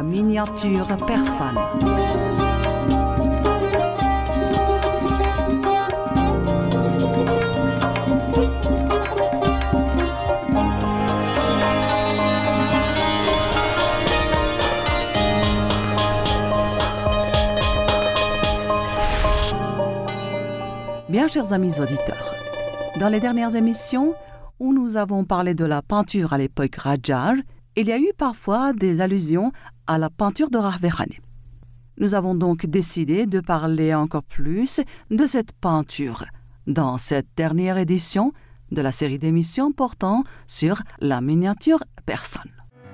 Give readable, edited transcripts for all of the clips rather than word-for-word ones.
la miniature persane. Bien, chers amis auditeurs, dans les dernières émissions où nous avons parlé de la peinture à l'époque Qajar, il y a eu parfois des allusions à la peinture de Rahvehane. Nous avons donc décidé de parler encore plus de cette peinture dans cette dernière édition de la série d'émissions portant sur la miniature persane.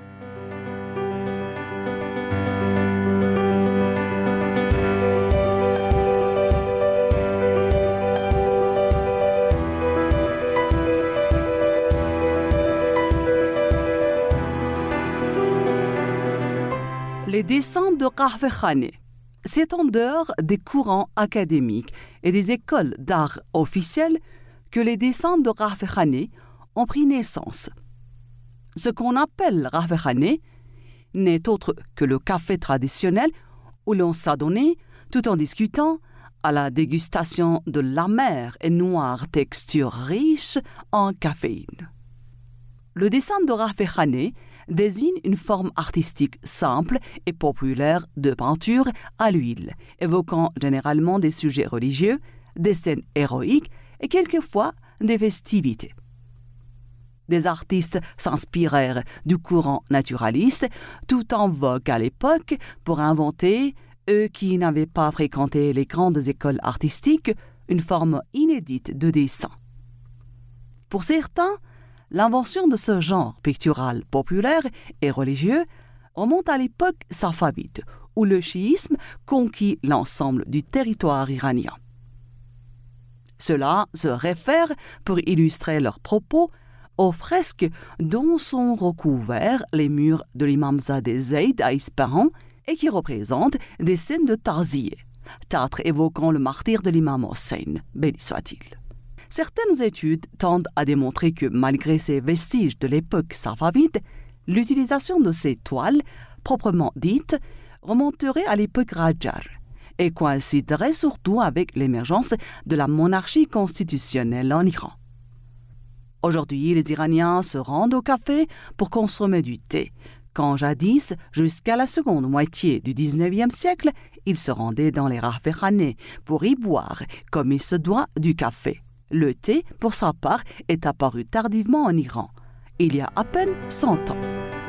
Les dessins de Rahvehane, c'est en dehors des courants académiques et des écoles d'art officielles que les dessins de Rahvehane ont pris naissance. Ce qu'on appelle Rahvehane n'est autre que le café traditionnel où l'on s'adonnait, tout en discutant, à la dégustation de l'amère et noire texture riche en caféine. Le dessin de Rahvehane désigne une forme artistique simple et populaire de peinture à l'huile, évoquant généralement des sujets religieux, des scènes héroïques et quelquefois des festivités. Des artistes s'inspirèrent du courant naturaliste, tout en vogue à l'époque, pour inventer, eux qui n'avaient pas fréquenté les grandes écoles artistiques, une forme inédite de dessin. Pour certains, l'invention de ce genre pictural populaire et religieux remonte à l'époque safavide, où le chiisme conquit l'ensemble du territoire iranien. Cela se réfère, pour illustrer leurs propos, aux fresques dont sont recouverts les murs de l'imamzadeh Zayd à Ispahan et qui représentent des scènes de Tarziyeh, théâtre évoquant le martyre de l'imam Hossein, béni soit-il. Certaines études tendent à démontrer que, malgré ces vestiges de l'époque safavide, l'utilisation de ces toiles, proprement dites, remonterait à l'époque Qajar et coïnciderait surtout avec l'émergence de la monarchie constitutionnelle en Iran. Aujourd'hui, les Iraniens se rendent au café pour consommer du thé, quand jadis, jusqu'à la seconde moitié du XIXe siècle, ils se rendaient dans les Rahvehane pour y boire, comme il se doit, du café. Le thé, pour sa part, est apparu tardivement en Iran, il y a à peine 100 ans.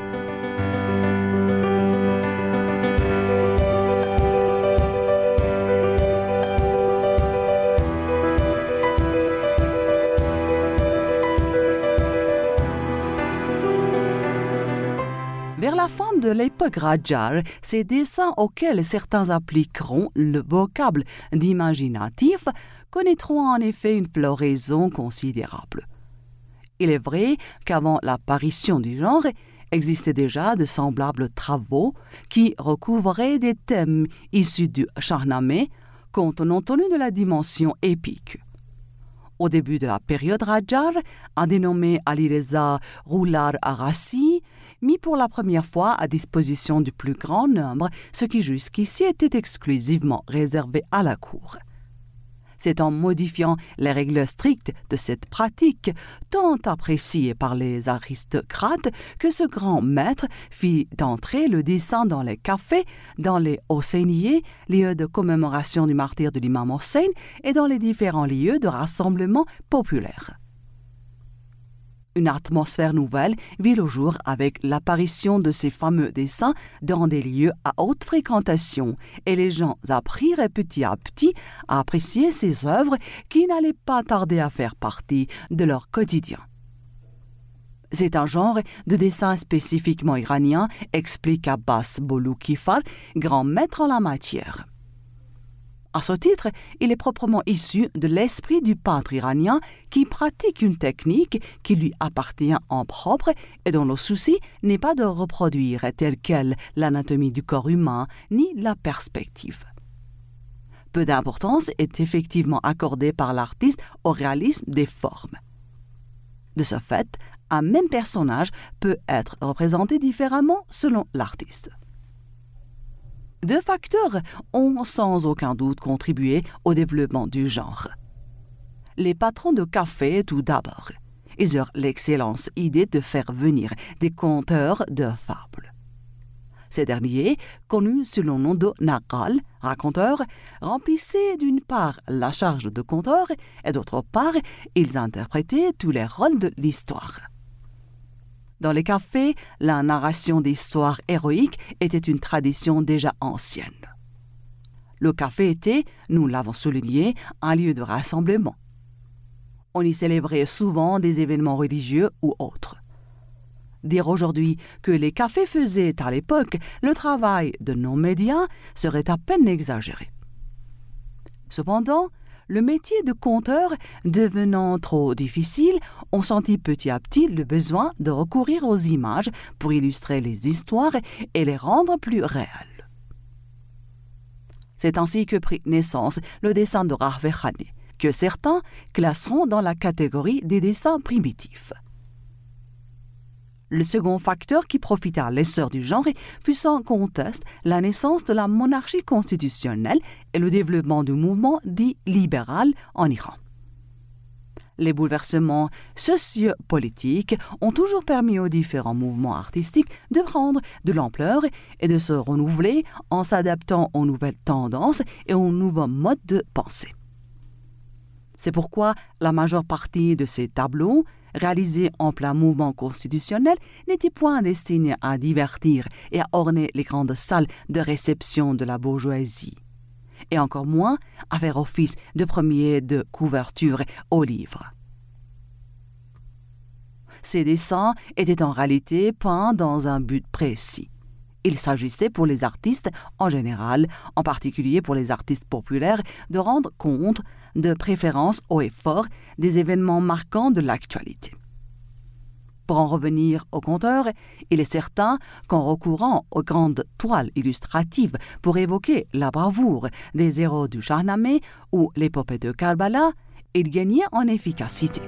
Vers la fin de l'époque Qajar, ces dessins auxquels certains appliqueront le vocable d'imaginatif connaîtront en effet une floraison considérable. Il est vrai qu'avant l'apparition du genre, existaient déjà de semblables travaux qui recouvraient des thèmes issus du Shahnameh, contenant tenu de la dimension épique. Au début de la période Qajar, un dénommé Alireza Roular Arassi mit pour la première fois à disposition du plus grand nombre ce qui jusqu'ici était exclusivement réservé à la cour. C'est en modifiant les règles strictes de cette pratique, tant appréciée par les aristocrates, que ce grand maître fit entrer le dessin dans les cafés, dans les Hosseiniers, lieux de commémoration du martyre de l'imam Hossein, et dans les différents lieux de rassemblement populaires. Une atmosphère nouvelle vit le jour avec l'apparition de ces fameux dessins dans des lieux à haute fréquentation, et les gens apprirent petit à petit à apprécier ces œuvres qui n'allaient pas tarder à faire partie de leur quotidien. C'est un genre de dessin spécifiquement iranien, explique Abbas Boloukifar, grand maître en la matière. À ce titre, il est proprement issu de l'esprit du peintre iranien qui pratique une technique qui lui appartient en propre et dont le souci n'est pas de reproduire telle quelle l'anatomie du corps humain ni la perspective. Peu d'importance est effectivement accordée par l'artiste au réalisme des formes. De ce fait, un même personnage peut être représenté différemment selon l'artiste. Deux facteurs ont sans aucun doute contribué au développement du genre. Les patrons de café, tout d'abord, ils eurent l'excellente idée de faire venir des conteurs de fables. Ces derniers, connus sous le nom de naqal, raconteurs, remplissaient d'une part la charge de conteur et d'autre part, ils interprétaient tous les rôles de l'histoire. Dans les cafés, la narration d'histoires héroïques était une tradition déjà ancienne. Le café était, nous l'avons souligné, un lieu de rassemblement. On y célébrait souvent des événements religieux ou autres. Dire aujourd'hui que les cafés faisaient à l'époque le travail de nos médias serait à peine exagéré. Cependant, le métier de conteur devenant trop difficile, on sentit petit à petit le besoin de recourir aux images pour illustrer les histoires et les rendre plus réelles. C'est ainsi que prit naissance le dessin de Rahve-Khaneh, que certains classeront dans la catégorie des dessins primitifs. Le second facteur qui profita à l'essor du genre fut sans conteste la naissance de la monarchie constitutionnelle et le développement du mouvement dit libéral en Iran. Les bouleversements sociopolitiques ont toujours permis aux différents mouvements artistiques de prendre de l'ampleur et de se renouveler en s'adaptant aux nouvelles tendances et aux nouveaux modes de pensée. C'est pourquoi la majeure partie de ces tableaux, réalisés en plein mouvement constitutionnel, n'étaient point destinés à divertir et à orner les grandes salles de réception de la bourgeoisie, et encore moins à faire office de premier de couverture aux livres. Ces dessins étaient en réalité peints dans un but précis. Il s'agissait pour les artistes en général, en particulier pour les artistes populaires, de rendre compte de préférences haut et fort des événements marquants de l'actualité. Pour en revenir au conteur, il est certain qu'en recourant aux grandes toiles illustratives pour évoquer la bravoure des héros du Shahnameh ou l'épopée de Karbala, il gagnait en efficacité.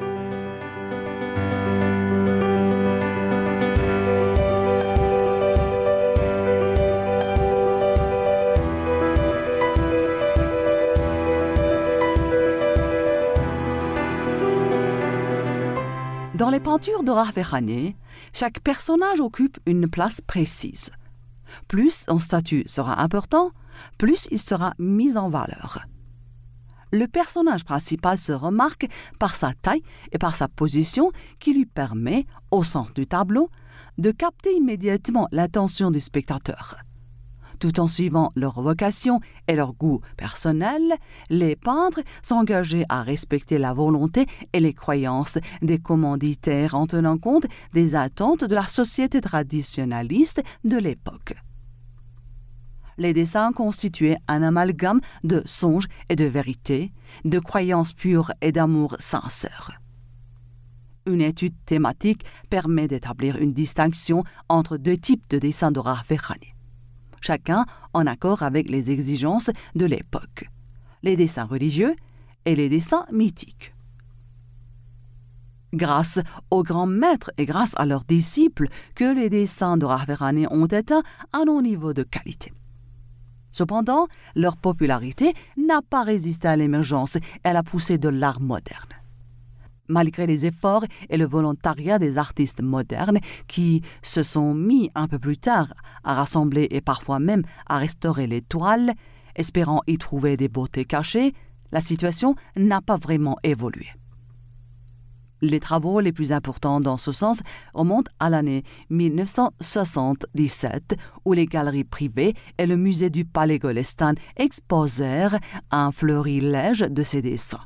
Dans les peintures de Rahve-Khaneh, chaque personnage occupe une place précise. Plus son statut sera important, plus il sera mis en valeur. Le personnage principal se remarque par sa taille et par sa position qui lui permet, au centre du tableau, de capter immédiatement l'attention du spectateur. Tout en suivant leur vocation et leur goût personnel, les peintres s'engageaient à respecter la volonté et les croyances des commanditaires en tenant compte des attentes de la société traditionnaliste de l'époque. Les dessins constituaient un amalgame de songes et de vérité, de croyances pures et d'amour sincère. Une étude thématique permet d'établir une distinction entre deux types de dessins de Rahve-Khaneh, chacun en accord avec les exigences de l'époque, les dessins religieux et les dessins mythiques. Grâce aux grands maîtres et grâce à leurs disciples que les dessins de Rahve-Khaneh ont atteint un haut niveau de qualité. Cependant, leur popularité n'a pas résisté à l'émergence et à la poussée de l'art moderne. Malgré les efforts et le volontariat des artistes modernes qui se sont mis un peu plus tard à rassembler et parfois même à restaurer les toiles, espérant y trouver des beautés cachées, la situation n'a pas vraiment évolué. Les travaux les plus importants dans ce sens remontent à l'année 1977 où les galeries privées et le musée du Palais Golestan exposèrent un florilège de ces dessins.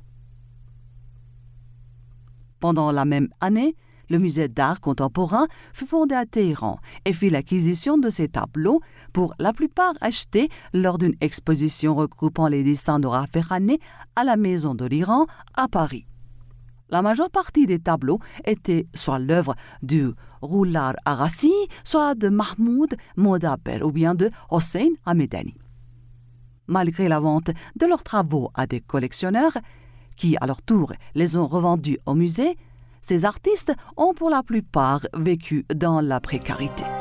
Pendant la même année, le musée d'art contemporain fut fondé à Téhéran et fit l'acquisition de ces tableaux, pour la plupart achetés lors d'une exposition regroupant les dessins de Rahve-Khaneh à la Maison de l'Iran à Paris. La majeure partie des tableaux étaient soit l'œuvre du Roular Arassi, soit de Mahmoud Modaber ou bien de Hossein Hamedani. Malgré la vente de leurs travaux à des collectionneurs, qui à leur tour les ont revendus au musée, ces artistes ont pour la plupart vécu dans la précarité.